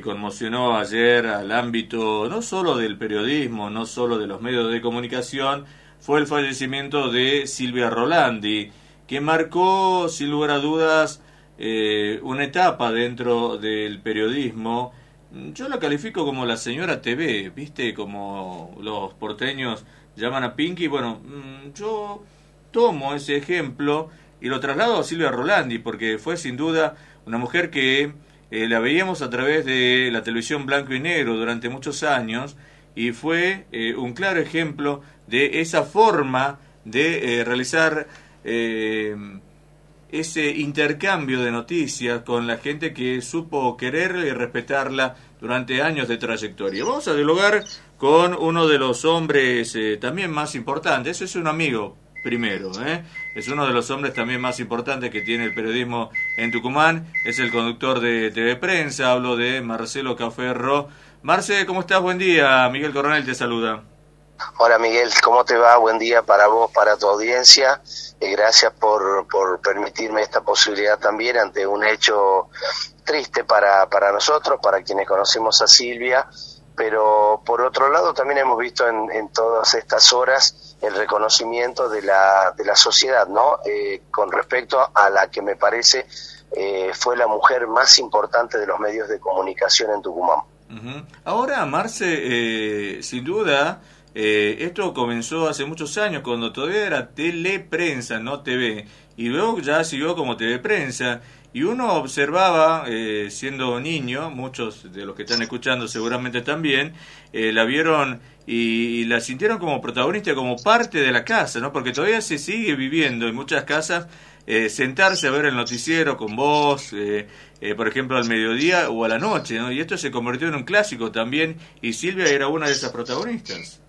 Conmocionó ayer al ámbito no solo del periodismo, no solo de los medios de comunicación, fue el fallecimiento de Silvia Rolandi, que marcó, sin lugar a dudas, una etapa dentro del periodismo. Yo la califico como la señora TV, ¿viste? Como los porteños llaman a Pinky. Bueno, yo tomo ese ejemplo y lo traslado a Silvia Rolandi, porque fue sin duda una mujer que la veíamos a través de la televisión blanco y negro durante muchos años y fue un claro ejemplo de esa forma de realizar ese intercambio de noticias con la gente que supo quererla y respetarla durante años de trayectoria. Vamos a dialogar con uno de los hombres también más importantes. Es un amigo primero, es uno de los hombres también más importantes que tiene el periodismo en Tucumán, es el conductor de TV Prensa, hablo de Marcelo Caferro. Marce, ¿cómo estás? Buen día, Miguel Coronel te saluda. Hola Miguel, ¿cómo te va? Buen día para vos, para tu audiencia, gracias por permitirme esta posibilidad también ante un hecho triste para nosotros, para quienes conocemos a Silvia, pero por otro lado también hemos visto en todas estas horas el reconocimiento de la sociedad, ¿no? Con respecto a la que me parece fue la mujer más importante de los medios de comunicación en Tucumán. Uh-huh. Ahora, Marce, sin duda, esto comenzó hace muchos años, cuando todavía era Teleprensa, no TV, y luego ya siguió como TV Prensa. Y uno observaba, siendo niño, muchos de los que están escuchando seguramente también, la vieron y la sintieron como protagonista, como parte de la casa, ¿no? Porque todavía se sigue viviendo en muchas casas sentarse a ver el noticiero con vos, por ejemplo al mediodía o a la noche, ¿no? Y esto se convirtió en un clásico también, y Silvia era una de esas protagonistas.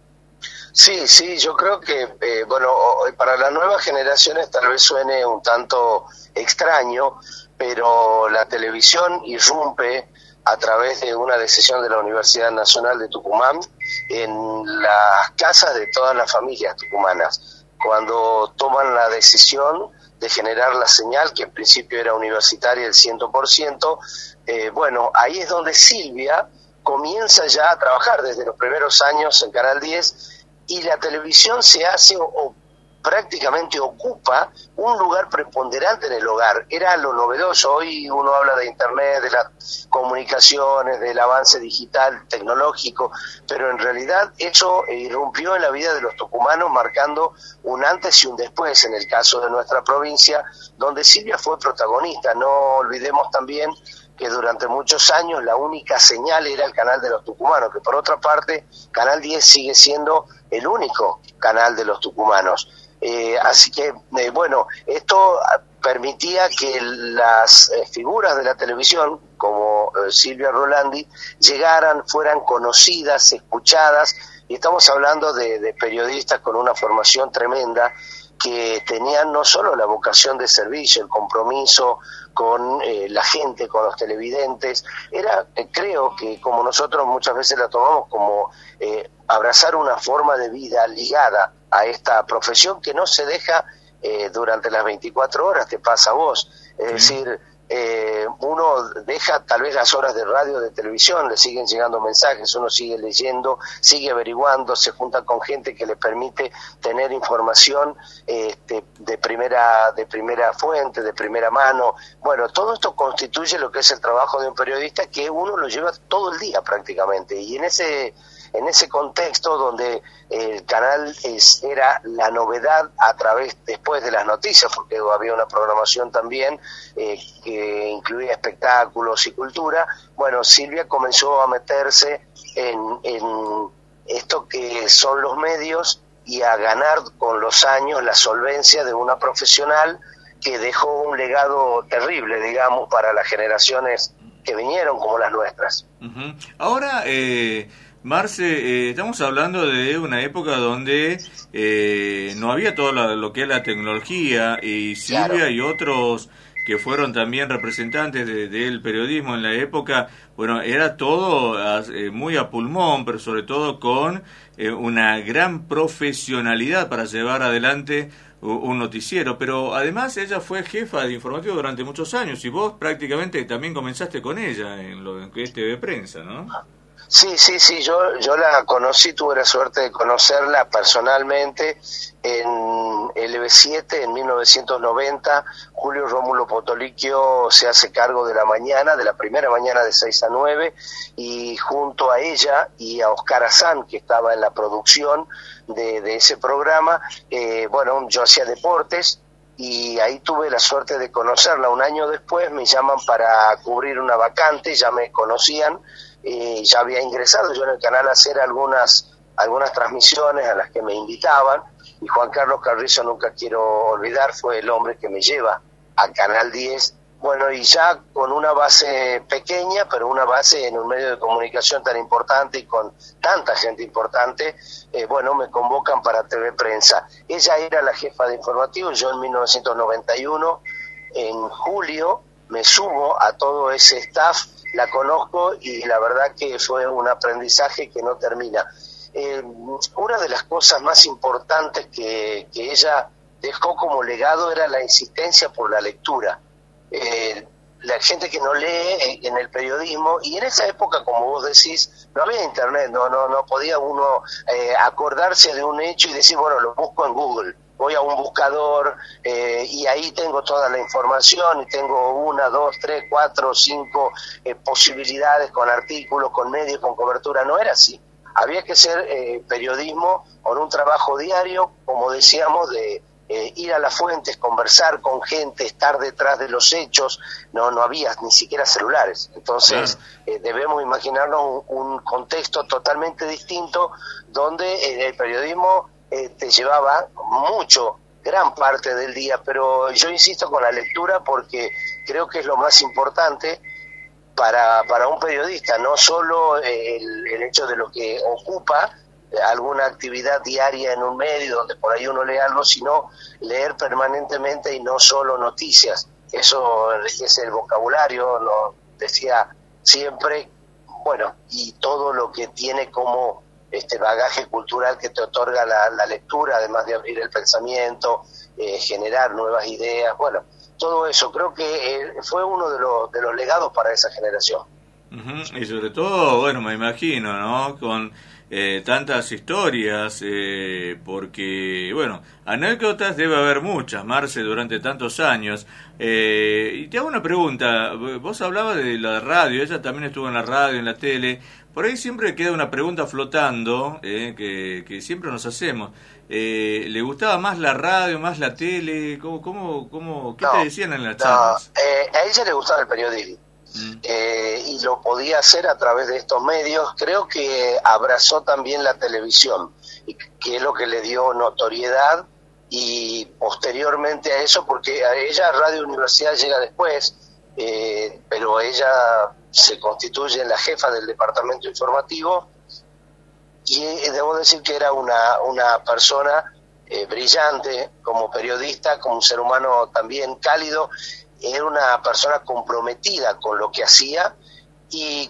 Sí, yo creo que, para las nuevas generaciones tal vez suene un tanto extraño, pero la televisión irrumpe a través de una decisión de la Universidad Nacional de Tucumán en las casas de todas las familias tucumanas. Cuando toman la decisión de generar la señal, que en principio era universitaria el 100%, ahí es donde Silvia comienza ya a trabajar desde los primeros años en Canal 10, y la televisión se hace o prácticamente ocupa un lugar preponderante en el hogar. Era lo novedoso. Hoy uno habla de internet, de las comunicaciones, del avance digital, tecnológico, pero en realidad eso irrumpió en la vida de los tucumanos, marcando un antes y un después en el caso de nuestra provincia, donde Silvia fue protagonista. No olvidemos también que durante muchos años la única señal era el canal de los tucumanos, que por otra parte Canal 10 sigue siendo el único canal de los tucumanos. Así que, esto permitía que las figuras de la televisión, como Silvia Rolandi, llegaran, fueran conocidas, escuchadas, y estamos hablando de periodistas con una formación tremenda, que tenían no solo la vocación de servicio, el compromiso con la gente, con los televidentes. Era, creo que como nosotros muchas veces la tomamos como abrazar una forma de vida ligada a esta profesión que no se deja durante las 24 horas, te pasa a vos. Es decir, uno deja tal vez las horas de radio, de televisión, le siguen llegando mensajes, uno sigue leyendo, sigue averiguando, se junta con gente que le permite tener información de primera fuente, de primera mano. Bueno, todo esto constituye lo que es el trabajo de un periodista, que uno lo lleva todo el día prácticamente, y en ese contexto donde el canal era la novedad después de las noticias, porque había una programación también que incluía espectáculos y cultura. Bueno, Silvia comenzó a meterse en esto que son los medios y a ganar con los años la solvencia de una profesional que dejó un legado terrible, digamos, para las generaciones que vinieron como las nuestras. Uh-huh. Ahora, Marce, estamos hablando de una época donde no había todo lo que es la tecnología, y Silvia, claro, y otros que fueron también representantes del periodismo en la época, bueno, era todo muy a pulmón, pero sobre todo con una gran profesionalidad para llevar adelante un noticiero, pero además ella fue jefa de informativo durante muchos años y vos prácticamente también comenzaste con ella en lo que es TV Prensa, ¿no? Sí, yo la conocí, tuve la suerte de conocerla personalmente en LB7 en 1990. Julio Rómulo Potolicchio se hace cargo de la mañana, de la primera mañana de 6 a 9, y junto a ella y a Oscar Azán, que estaba en la producción de ese programa, yo hacía deportes, y ahí tuve la suerte de conocerla. Un año después me llaman para cubrir una vacante, ya me conocían, ya había ingresado yo en el canal a hacer algunas transmisiones a las que me invitaban, y Juan Carlos Carrizo, nunca quiero olvidar, fue el hombre que me lleva a Canal 10. Bueno, y ya con una base pequeña, pero una base en un medio de comunicación tan importante y con tanta gente importante, me convocan para TV Prensa. Ella era la jefa de informativos. Yo en 1991, en julio, me sumo a todo ese staff, la conozco y la verdad que fue un aprendizaje que no termina. Una de las cosas más importantes que ella dejó como legado era la insistencia por la lectura. La gente que no lee en el periodismo, y en esa época, como vos decís, no había internet, no podía uno acordarse de un hecho y decir, bueno, lo busco en Google, voy a un buscador y ahí tengo toda la información y tengo 1, 2, 3, 4, 5 posibilidades con artículos, con medios, con cobertura. No era así. Había que hacer periodismo con un trabajo diario, como decíamos, de ir a las fuentes, conversar con gente, estar detrás de los hechos. No había ni siquiera celulares. Entonces debemos imaginarnos un contexto totalmente distinto, donde el periodismo te llevaba gran parte del día, pero yo insisto con la lectura porque creo que es lo más importante para un periodista, no solo el hecho de lo que ocupa alguna actividad diaria en un medio donde por ahí uno lee algo, sino leer permanentemente y no solo noticias. Eso enriquece el vocabulario, lo decía siempre, y todo lo que tiene como bagaje cultural que te otorga la lectura, además de abrir el pensamiento, generar nuevas ideas, todo eso. Creo que fue uno de los legados para esa generación. Uh-huh. Y sobre todo, me imagino, ¿no? Con tantas historias, porque, anécdotas debe haber muchas, Marce, durante tantos años. Y te hago una pregunta, vos hablabas de la radio, ella también estuvo en la radio, en la tele. Por ahí siempre queda una pregunta flotando, que siempre nos hacemos. ¿Le gustaba más la radio, más la tele? ¿Qué te decían en las charlas? A ella le gustaba el periodismo. Y lo podía hacer a través de estos medios. Creo que abrazó también la televisión, y que es lo que le dio notoriedad, y posteriormente a eso, porque a ella Radio Universidad llega después, pero ella se constituye en la jefa del departamento informativo, y debo decir que era una persona brillante como periodista, como un ser humano también cálido. Era una persona comprometida con lo que hacía, y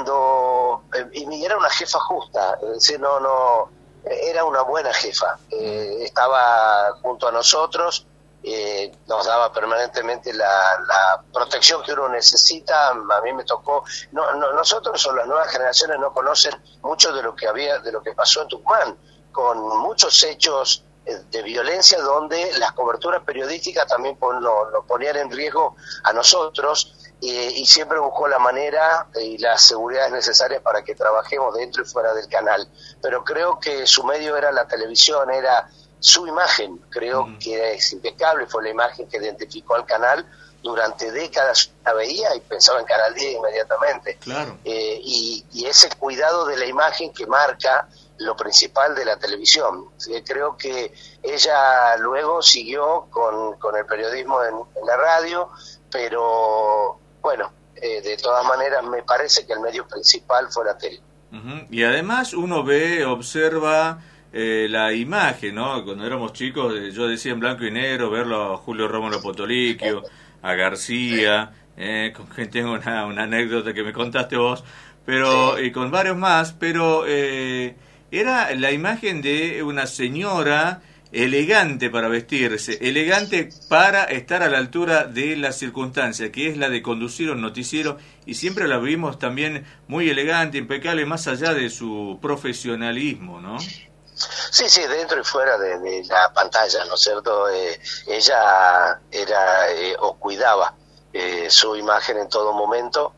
y era una jefa justa, es decir, era una buena jefa. Estaba junto a nosotros, nos daba permanentemente la protección que uno necesita. A mí me tocó, nosotros o las nuevas generaciones no conocen mucho de lo que pasó en Tucumán, con muchos hechos de violencia, donde las coberturas periodísticas también lo ponían en riesgo a nosotros, y siempre buscó la manera y las seguridades necesarias para que trabajemos dentro y fuera del canal. Pero creo que su medio era la televisión, era su imagen. Creo que es impecable, fue la imagen que identificó al canal durante décadas. La veía y pensaba en Canal 10 inmediatamente. Claro. Y ese cuidado de la imagen que marca lo principal de la televisión. Creo que ella luego siguió con el periodismo en la radio, pero de todas maneras me parece que el medio principal fue la tele. Uh-huh. Y además uno observa la imagen, ¿no? Cuando éramos chicos, yo decía en blanco y negro, verlo a Julio Rómulo Potolicchio, a García, con quien tengo una anécdota que me contaste vos, pero y con varios más, pero era la imagen de una señora elegante para vestirse, elegante para estar a la altura de la circunstancia, que es la de conducir un noticiero, y siempre la vimos también muy elegante, impecable, más allá de su profesionalismo, ¿no? Sí, sí, dentro y fuera de la pantalla, ¿no es cierto? Ella era o cuidaba su imagen en todo momento,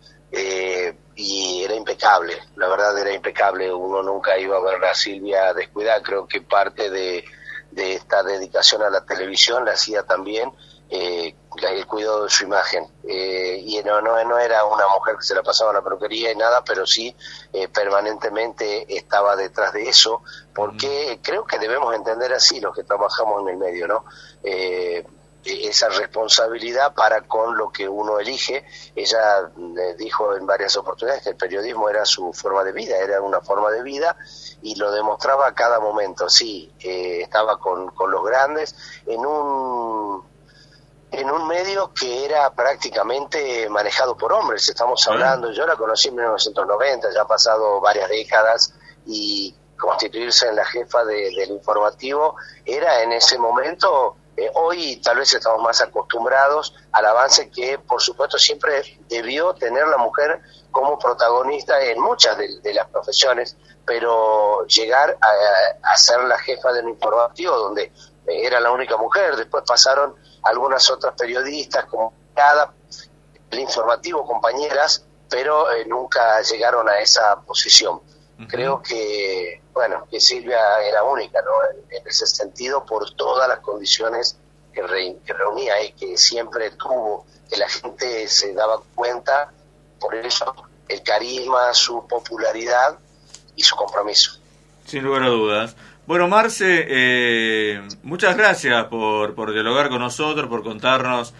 y era impecable, la verdad era impecable. Uno nunca iba a ver a Silvia descuidada. Creo que parte de esta dedicación a la televisión la hacía también el cuidado de su imagen, y no era una mujer que se la pasaba en la peluquería y nada, pero sí permanentemente estaba detrás de eso, porque creo que debemos entender así los que trabajamos en el medio, ¿no? Esa responsabilidad para con lo que uno elige. Ella dijo en varias oportunidades que el periodismo era su forma de vida, era una forma de vida, y lo demostraba a cada momento. Sí, estaba con los grandes en un medio que era prácticamente manejado por hombres. Estamos hablando, yo la conocí en 1990, ya ha pasado varias décadas, y constituirse en la jefa del informativo era en ese momento. Hoy tal vez estamos más acostumbrados al avance que, por supuesto, siempre debió tener la mujer como protagonista en muchas de las profesiones, pero llegar a ser la jefa del informativo, donde era la única mujer, después pasaron algunas otras periodistas como el informativo, compañeras, pero nunca llegaron a esa posición. Creo que, bueno, que Silvia era única, ¿no? En ese sentido, por todas las condiciones que reunía y que siempre tuvo, que la gente se daba cuenta, por eso el carisma, su popularidad y su compromiso. Sin lugar a dudas. Bueno, Marce, muchas gracias por dialogar con nosotros, por contarnos,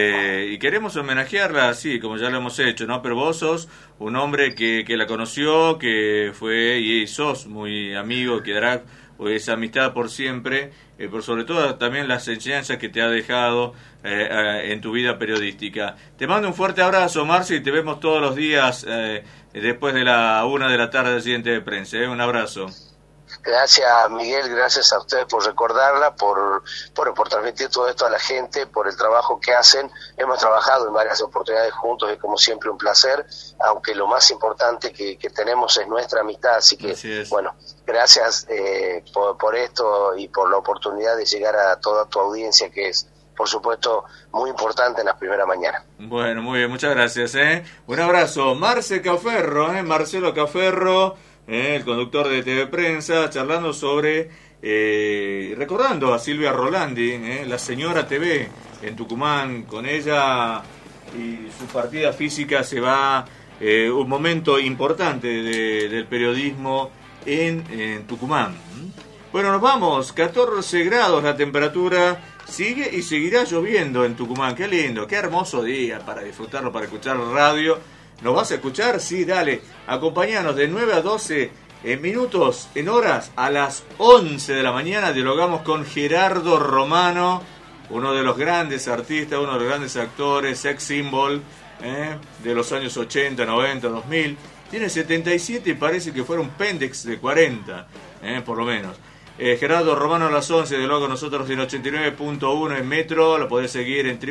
y queremos homenajearla así, como ya lo hemos hecho, ¿no? Pero vos sos un hombre que la conoció, que fue y sos muy amigo, quedará esa amistad por siempre, pero sobre todo también las enseñanzas que te ha dejado en tu vida periodística. Te mando un fuerte abrazo, Marce, y te vemos todos los días después de la 1 de la tarde del siguiente de prensa. Un abrazo. Gracias, Miguel, gracias a ustedes por recordarla, por transmitir todo esto a la gente, por el trabajo que hacen. Hemos trabajado en varias oportunidades juntos, es como siempre un placer, aunque lo más importante que tenemos es nuestra amistad, así que, bueno, gracias por esto y por la oportunidad de llegar a toda tu audiencia, que es, por supuesto, muy importante en las primeras mañanas. Bueno, muy bien, muchas gracias. Un abrazo. Marce Caferro, Marcelo Caferro, el conductor de TV Prensa, charlando sobre, recordando a Silvia Rolandi, la señora TV en Tucumán. Con ella y su partida física se va un momento importante del periodismo en Tucumán. Bueno, nos vamos, 14 grados la temperatura, sigue y seguirá lloviendo en Tucumán. Qué lindo, qué hermoso día para disfrutarlo, para escuchar radio. ¿Nos vas a escuchar? Sí, dale. Acompáñanos de 9 a 12 minutos, en horas, a las 11 de la mañana. Dialogamos con Gerardo Romano, uno de los grandes artistas, uno de los grandes actores, sex symbol de los años 80, 90, 2000. Tiene 77 y parece que fuera un Pendex de 40, por lo menos. Gerardo Romano a las 11, dialoga con nosotros en 89.1 en Metro. Lo podés seguir en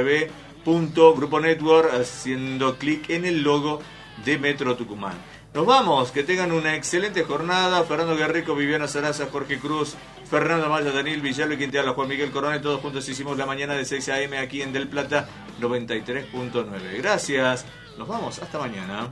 www.gruponetwork haciendo clic en el logo de Metro Tucumán. Nos vamos, que tengan una excelente jornada. Fernando Guerrico, Viviana Sarasa, Jorge Cruz, Fernando Maya, Daniel Villalba y Quinteala, Juan Miguel Coronel, todos juntos hicimos la mañana de 6 a.m. aquí en Del Plata 93.9. Gracias, nos vamos, hasta mañana.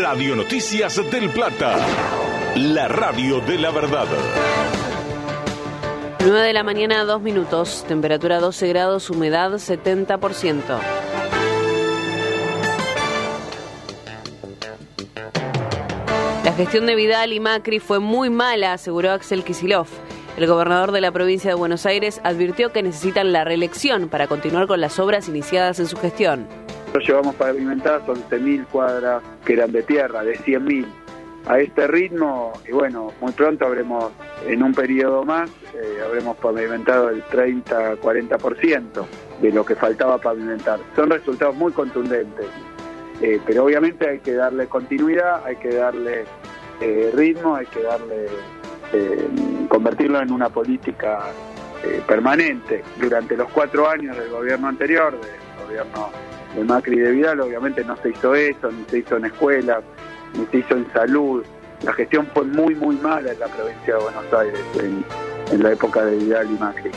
Radio Noticias del Plata, la radio de la verdad. 9 de la mañana, 2 minutos, temperatura 12 grados, humedad 70%. La gestión de Vidal y Macri fue muy mala, aseguró Axel Kicillof. El gobernador de la provincia de Buenos Aires advirtió que necesitan la reelección para continuar con las obras iniciadas en su gestión. Nosotros llevamos pavimentadas 11.000 cuadras que eran de tierra, de 100.000. A este ritmo, y bueno, muy pronto habremos, en un periodo más, habremos pavimentado el 30-40% de lo que faltaba pavimentar. Son resultados muy contundentes, pero obviamente hay que darle continuidad, hay que darle ritmo, hay que darle convertirlo en una política permanente. Durante los 4 años del gobierno anterior, del gobierno de Macri y de Vidal, obviamente no se hizo eso, ni se hizo en escuelas, ni se hizo en salud. La gestión fue muy mala en la provincia de Buenos Aires en la época de Vidal y Macri.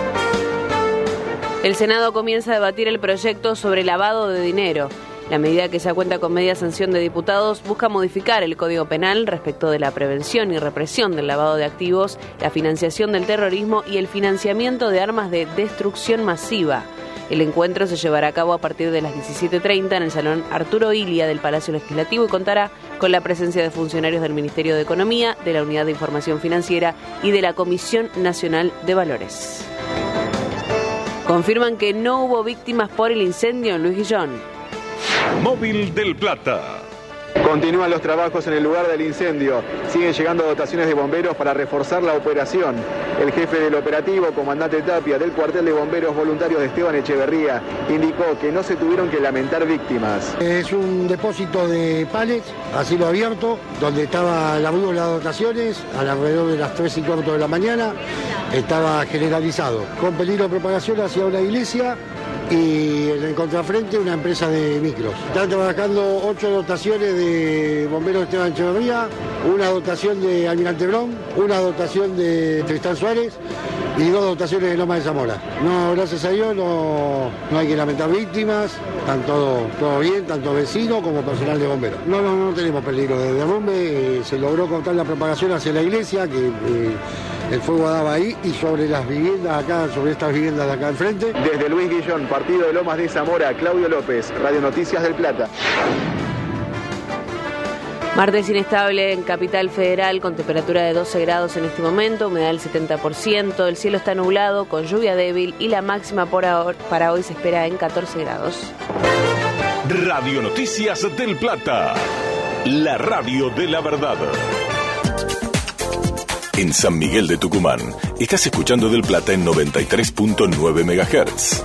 El Senado comienza a debatir el proyecto sobre lavado de dinero. La medida, que ya cuenta con media sanción de diputados, busca modificar el Código Penal respecto de la prevención y represión del lavado de activos, la financiación del terrorismo y el financiamiento de armas de destrucción masiva. El encuentro se llevará a cabo a partir de las 17:30 en el Salón Arturo Illia del Palacio Legislativo y contará con la presencia de funcionarios del Ministerio de Economía, de la Unidad de Información Financiera y de la Comisión Nacional de Valores. Confirman que no hubo víctimas por el incendio en Luis Guillón. Móvil del Plata. Continúan los trabajos en el lugar del incendio. Siguen llegando dotaciones de bomberos para reforzar la operación. El jefe del operativo, comandante Tapia, del cuartel de bomberos voluntarios de Esteban Echeverría, indicó que no se tuvieron que lamentar víctimas. Es un depósito de pallets a cielo abierto, donde estaba la de las dotaciones, alrededor de las 3:15 de la mañana, estaba generalizado, con peligro de propagación hacia una iglesia, y en el contrafrente una empresa de micros. Están trabajando 8 dotaciones de bomberos de Esteban Echeverría, una dotación de Almirante Brown, una dotación de Tristán Suárez y 2 dotaciones de Loma de Zamora. No, gracias a Dios no hay que lamentar víctimas, están todo bien, tanto vecinos como personal de bomberos. No tenemos peligro de derrumbe, se logró cortar la propagación hacia la iglesia, que el fuego daba ahí, y sobre las viviendas acá, sobre estas viviendas de acá enfrente. Desde Luis Guillón, partido de Lomas de Zamora, Claudio López, Radio Noticias del Plata. Martes inestable en Capital Federal, con temperatura de 12 grados en este momento, humedad del 70%, el cielo está nublado con lluvia débil y la máxima para hoy se espera en 14 grados. Radio Noticias del Plata, la radio de la verdad. En San Miguel de Tucumán, estás escuchando Del Plata en 93.9 MHz.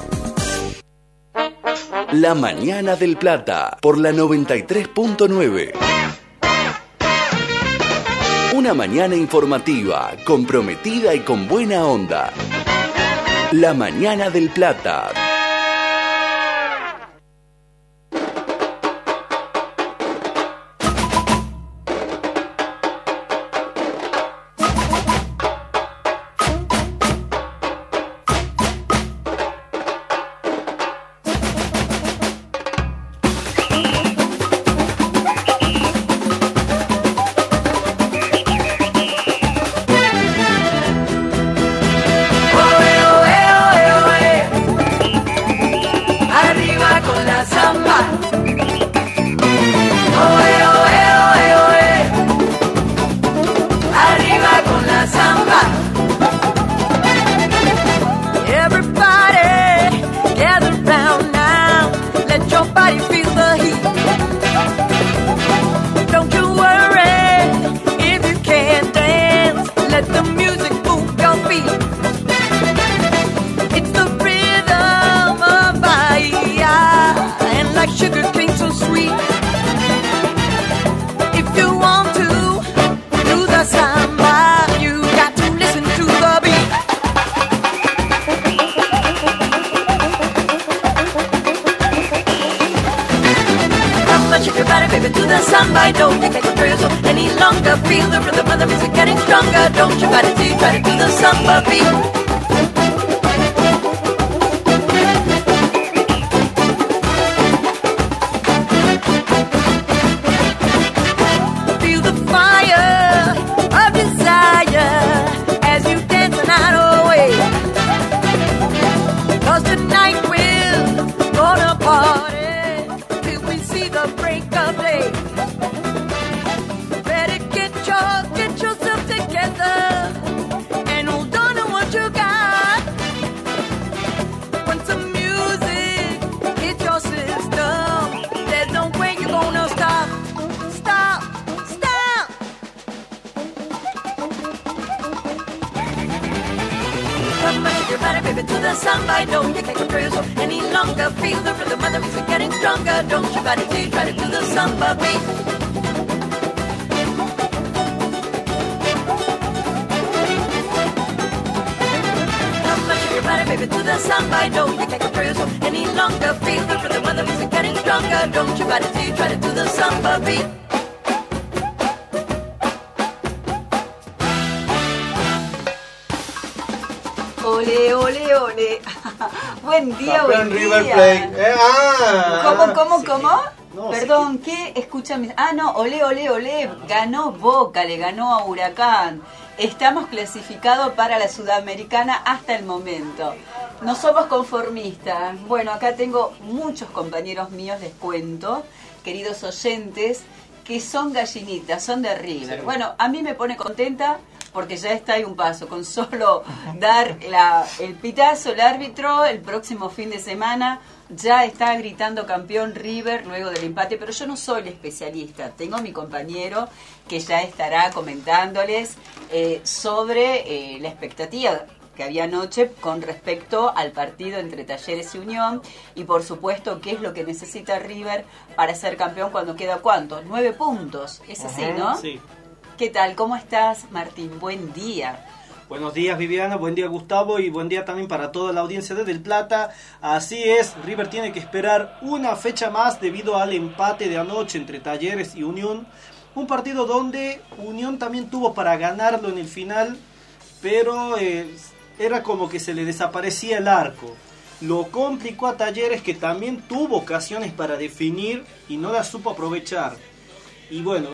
La mañana del Plata, por la 93.9. Una mañana informativa, comprometida y con buena onda. La mañana del Plata. body, baby, to the samba. I know you can't control yourself any longer. Feel the rhythm of the music getting stronger. Don't you body, till you try to do the samba beat. Baby, to the samba, I know you can't control yourself any longer. Feel the rhythm of the music getting stronger. Don't you body till you try to do the samba beat. Ole, ole, ole. Buen día, Campeón buen River día. Plate. ¿Cómo? No, Perdón, ¿qué? Escúchame. No, ole, ole, ole. Ganó Boca, le ganó a Huracán. Estamos clasificados para la Sudamericana hasta el momento. No somos conformistas. Bueno, acá tengo muchos compañeros míos, les cuento, queridos oyentes, que son gallinitas, son de River. Sí. Bueno, a mí me pone contenta porque ya está ahí un paso, con solo dar el pitazo, el árbitro, el próximo fin de semana ya está gritando campeón River luego del empate, pero yo no soy el especialista, tengo a mi compañero que ya estará comentándoles sobre la expectativa que había anoche con respecto al partido entre Talleres y Unión y por supuesto qué es lo que necesita River para ser campeón cuando queda ¿cuánto? 9 puntos, es así, ¿no? Sí. ¿Qué tal? ¿Cómo estás, Martín? Buen día. Buenos días, Viviana, buen día, Gustavo, y buen día también para toda la audiencia de Del Plata. Así es, River tiene que esperar una fecha más debido al empate de anoche entre Talleres y Unión. Un partido donde Unión también tuvo para ganarlo en el final, pero era como que se le desaparecía el arco. Lo complicó a Talleres, que también tuvo ocasiones para definir y no las supo aprovechar. Y bueno,